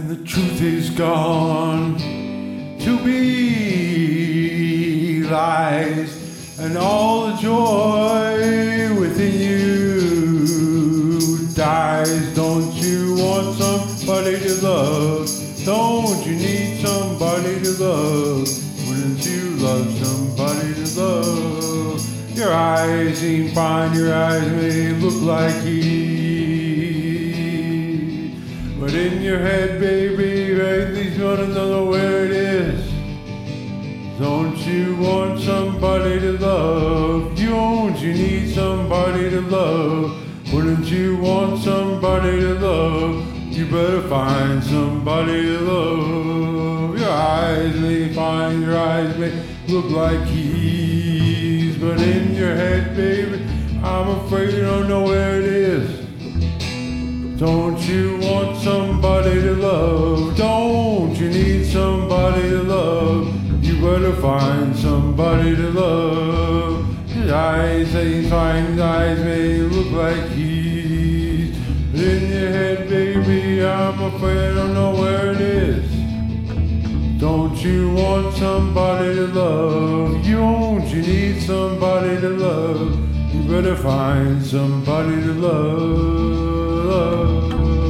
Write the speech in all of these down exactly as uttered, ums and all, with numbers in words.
the truth is gone to be lies, and all the joy within you dies. Don't you want somebody to love? Don't you need somebody to love? Wouldn't you love somebody to love? Your eyes seem fine, your eyes may look like heat, but in your head, baby, at least you wanna know where it is. Don't you want somebody to love? Don't you need somebody to love? Wouldn't you want somebody to love? You better find somebody to love. Your eyes may find, your eyes may look like keys, but in your head, baby, I'm afraid you don't know where it is. Don't you want somebody to love? Don't you need somebody to love? You better find somebody to love. His eyes may find, his eyes may look like keys, but in your head, baby, I'm afraid I don't know where it is. Don't you want somebody to love? You don't you need somebody to love? You better find somebody to love.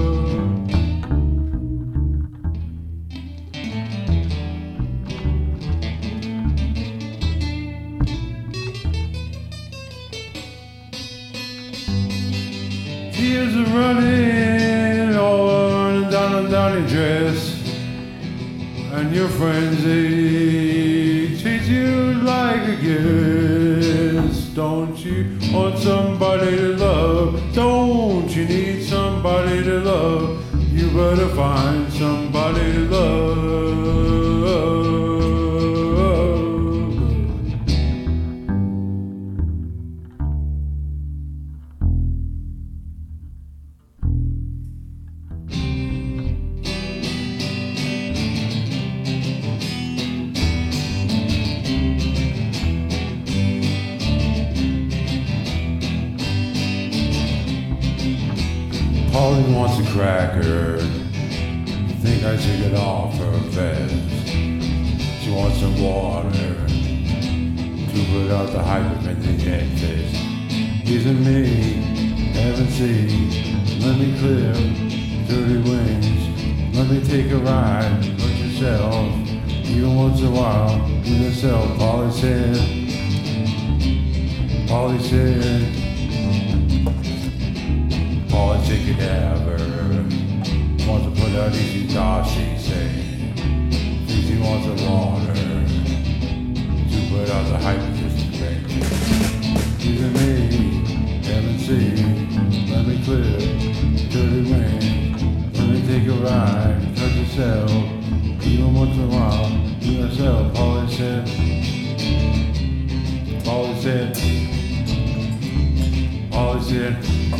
Tears are running all on down and down your dress, and your friends, they treat you like a guest. Don't you want somebody to love? Don't you need somebody to love? You better find somebody to love. Pauline wants a cracker. Think I should get off her vest. She wants some water to put out the hyperventilation test. Isn't me, heaven see, let me clip dirty wings. Let me take a ride, look yourself, even once in a while, do yourself. Polly said, Polly said, Polly she could have her. Wants to put out easy thoughts, she said. She wants a water to put out the hyperventilation range. She's in me, heaven see, let me clip dirty wings. Let me take a ride, touch yourself, even once in a while, do yourself. Polly said, Polly said, Polly said,